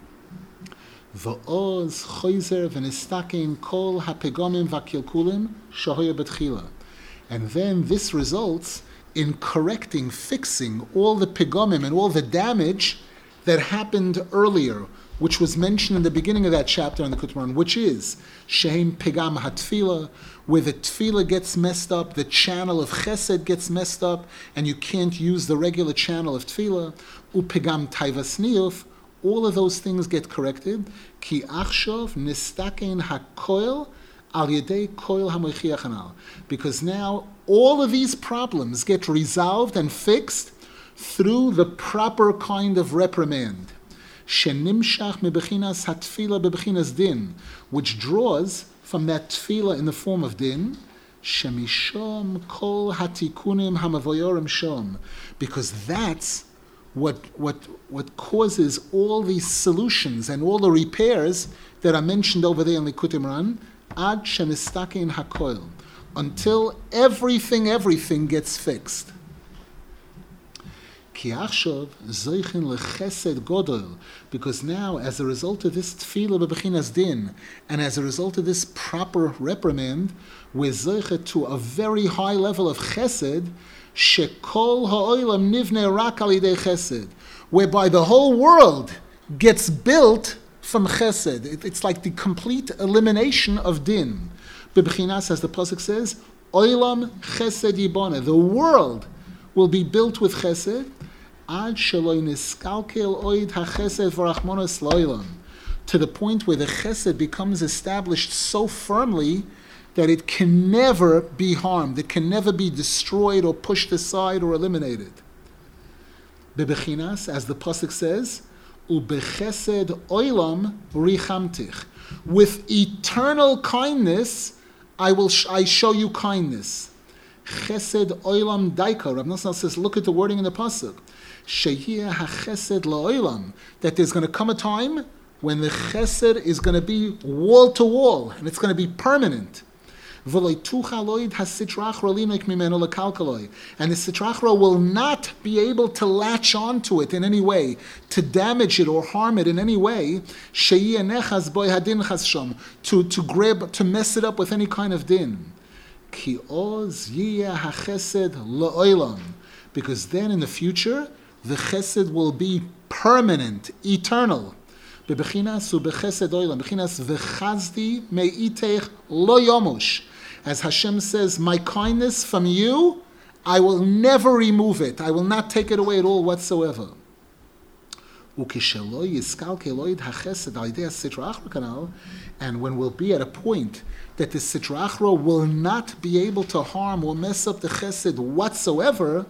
And then this results in correcting, fixing all the pigomim and all the damage that happened earlier, which was mentioned in the beginning of that chapter in the Likutei Moharan, which is Shehem Pegam HaTfilah, where the tefillah gets messed up, the channel of chesed gets messed up, and you can't use the regular channel of tefillah. Upegam Taivas Niyuf, all of those things get corrected. Ki achshov nistakein hakoil al yedei koil hamochiach hanal. Because now all of these problems get resolved and fixed through the proper kind of reprimand. Shenimshach mebechinas hatfila bebechinas din, which draws from that tefillah in the form of din, shemishom kol hatikunim hamavoyorim shom, because that's what what what causes all these solutions and all the repairs that are mentioned over there in Likutei Moharan, ad shenistakein hakoil, until everything everything gets fixed. Because now, as a result of this tefillah bebechinas din, and as a result of this proper reprimand, we're zeicha to a very high level of chesed, shekol ha'olam nivne rak al yidei chesed, whereby the whole world gets built from chesed. It, it's like the complete elimination of din. Bebechinas, as the pasuk says, olam chesed yiboneh, the world will be built with chesed, ad sheloi niskalkel oid hachesed v'rachmonos lo'olam, to the point where the chesed becomes established so firmly that it can never be harmed, it can never be destroyed or pushed aside or eliminated. Bebechinas, as the pasuk says, ubechesed oilam richamtich, with eternal kindness I will sh- I show you kindness. Chesed oilam daika. Rav Nosson says, look at the wording in the pasuk. Sheyeh hachesed la'olam, that there's going to come a time when the chesed is going to be wall to wall, and it's going to be permanent. And the sitrachra will not be able to latch onto it in any way, to damage it or harm it in any way, to, to grab, to mess it up with any kind of din. Because then in the future, the chesed will be permanent, eternal. Bebechinas ubechesed oilam, bechinas v'chazdi me'itech lo yomush. As Hashem says, my kindness from you, I will never remove it. I will not take it away at all whatsoever. And when we'll be at a point that the Sitra Achra will not be able to harm or mess up the chesed whatsoever,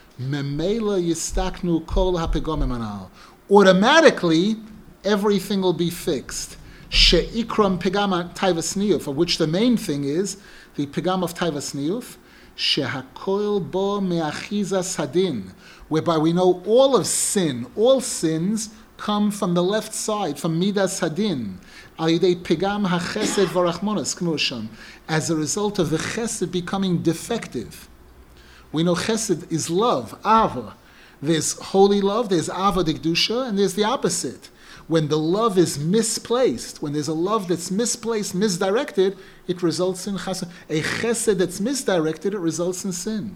automatically everything will be fixed. She'ikram pegam taivas niyuf, of which the main thing is the pegam of taivas niyuf, shehakoil bo me'achizas hadin, whereby we know all of sin, all sins come from the left side, from midas hadin, al yidei pegam hachesed v'rachmonos k'mosham, as a result of the chesed becoming defective. We know chesed is love, ava. There's holy love, there's ava dekdusha, and there's the opposite. When the love is misplaced, when there's a love that's misplaced, misdirected, it results in chesed. A chesed that's misdirected, it results in sin.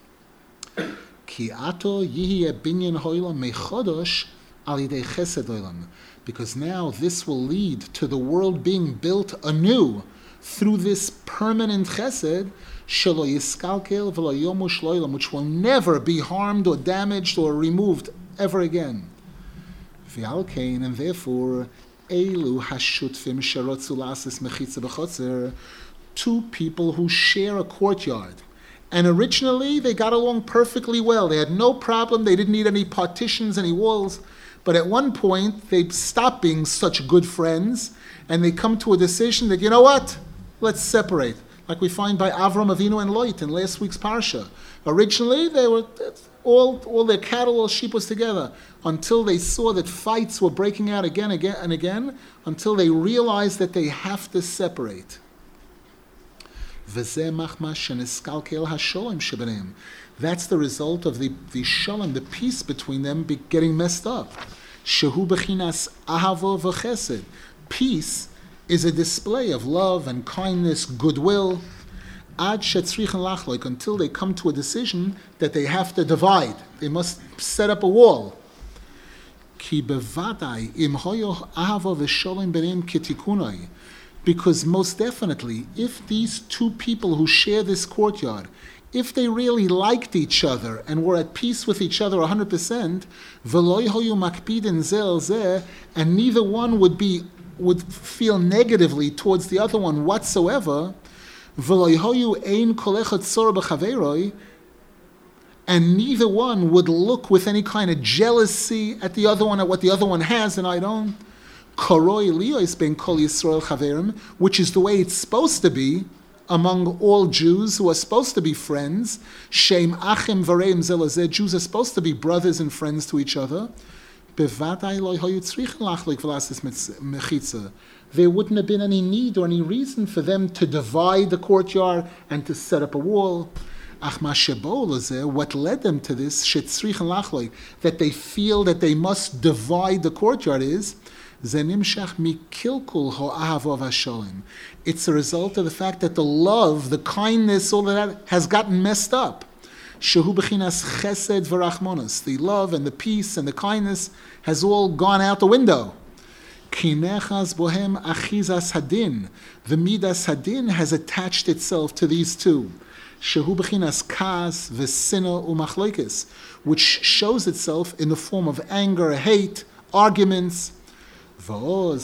Ki ato yihi binyan hoilam mechodosh al yidei chesed hoilam. Because now this will lead to the world being built anew through this permanent chesed, shelo yiskalkel v'lo yomush loilam, which will never be harmed or damaged or removed ever again. And therefore, Elu hashutfim sherotzu lasis mechitza b'chotzer, two people who share a courtyard. And originally, they got along perfectly well. They had no problem. They didn't need any partitions, any walls. But at one point, they stopped being such good friends, and they come to a decision that, you know what? Let's separate. Like we find by Avram Avinu and Lot in last week's parsha. Originally, they were all all their cattle, all sheep was together, until they saw that fights were breaking out again, again, and again, until they realized that they have to separate. That's the result of the, the shalom, the peace between them be getting messed up. Shehu bechinas ahavo v'chesed. Peace is a display of love and kindness, goodwill, ad shetzrichen lachloik, until they come to a decision that they have to divide. They must set up a wall. Ki bevadai im hoyo ahavo v'sholem benim kitikunai. Because most definitely, if these two people who share this courtyard, if they really liked each other and were at peace with each other one hundred percent, v'lo hoyu makpidin zeh el zeh, and neither one would be would feel negatively towards the other one whatsoever, and neither one would look with any kind of jealousy at the other one, at what the other one has and I don't. Which is the way it's supposed to be among all Jews who are supposed to be friends. Shem achim v'reim zelazeh. Jews are supposed to be brothers and friends to each other. There wouldn't have been any need or any reason for them to divide the courtyard and to set up a wall. What led them to this, that they feel that they must divide the courtyard, is it's a result of the fact that the love, the kindness, all of that has gotten messed up. The love and the peace and the kindness has all gone out the window. The midas hadin has attached itself to these two, which shows itself in the form of anger, hate, arguments. And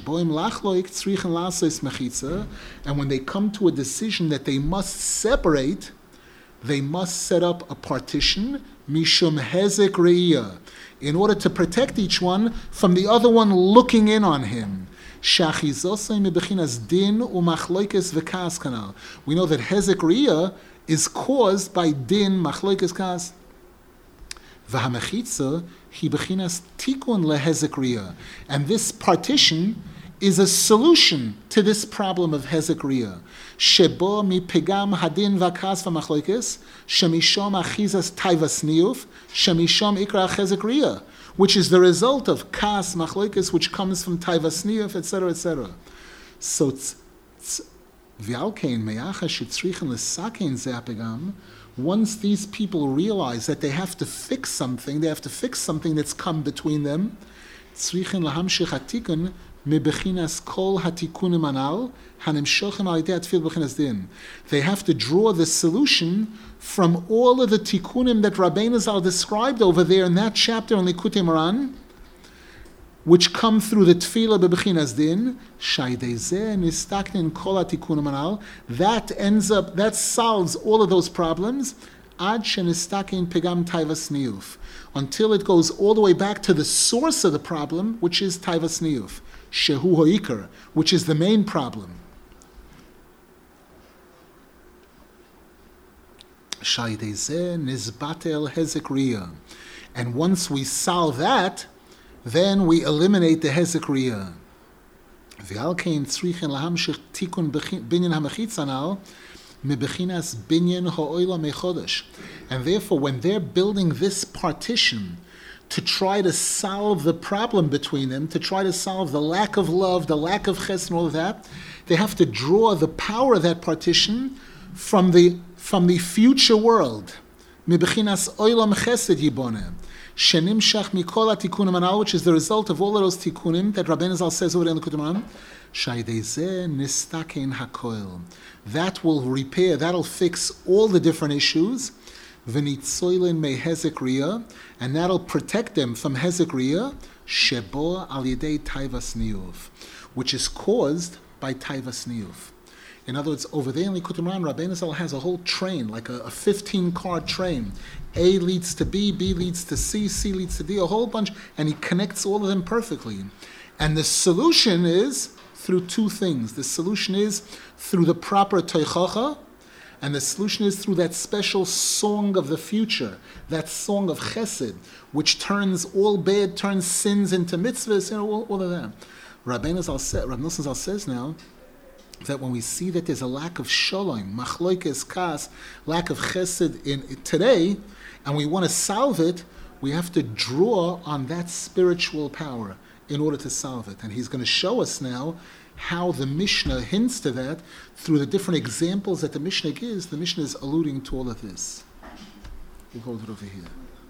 when they come to a decision that they must separate, they must set up a partition, mishum hezek re'iyah, in order to protect each one from the other one looking in on him. We know that hezek re'iyah is caused by din, machloikes, kas. V'hamechitza hi bechinas tikun lehezek re'iyah, and this partition is a solution to this problem of hezek re'iyah. Shebo mi pegam hadin v'kas v'machloikes shemishom achizas taivas niyuf shemishom ikra hezek re'iyah, which is the result of kas machloikes, which comes from taivas niyuf, et cetera, et cetera. So v'alkein me'acha shetzrichen lesakein ze hapegam. Once these people realize that they have to fix something, they have to fix something that's come between them, tzrichen lahamshich hatikun mebechinas kol hatikunim anal hanimshochem al yedei atfil bechinas din. They have to draw the solution from all of the tikunim that Rabbeinu Zal described over there in that chapter in Likutei Moharan, which come through the tefillah bebechinas din, shaydezeh nistaknin kol hatikunim anal. That ends up, that solves all of those problems. Ad shenistakin pegam taivas niyuf, until it goes all the way back to the source of the problem, which is taivas niyuf, shehu hoikar, which is the main problem. Shaydezeh nizbatel hezek re'iyah, and once we solve that, then we eliminate the hezek re'iyah. V'alkein tzrichen lahamshich tikun binyan hamechitza anal mebechinas binyan ha'olam mechodesh. And therefore, when they're building this partition to try to solve the problem between them, to try to solve the lack of love, the lack of chesed, and all of that, they have to draw the power of that partition from the from the future world. Mebechinas olam chesed yiboneh. Shenimshach mikol hatikunim anal, which is the result of all of those tikunim that Rabbeinu Zal says over there in the Likutei Moharan. Shaydezeh nistakein hakoil. That will repair, that'll fix all the different issues. V'nitzoilin me hezek re'iyah, and that'll protect them from hezek re'iyah. Shebo al yedei taivas niyuf, which is caused by taivas niyuf. In other words, over there in Likutei Moharan, Rabbeinu Zal has a whole train, like a fifteen-car train. A leads to B, B leads to C, C leads to D, a whole bunch, and he connects all of them perfectly. And the solution is through two things. The solution is through the proper teichacha, and the solution is through that special song of the future, that song of chesed, which turns all bad, turns sins into mitzvahs, you know, all, all of that. Rabbeinu Zal says, Rabbi Nosson Zal says now, that when we see that there's a lack of shalom, machloikes, kas, lack of chesed in today, and we want to solve it, we have to draw on that spiritual power in order to solve it. And he's going to show us now how the Mishnah hints to that through the different examples that the Mishnah gives. The Mishnah is alluding to all of this. We'll hold it over here.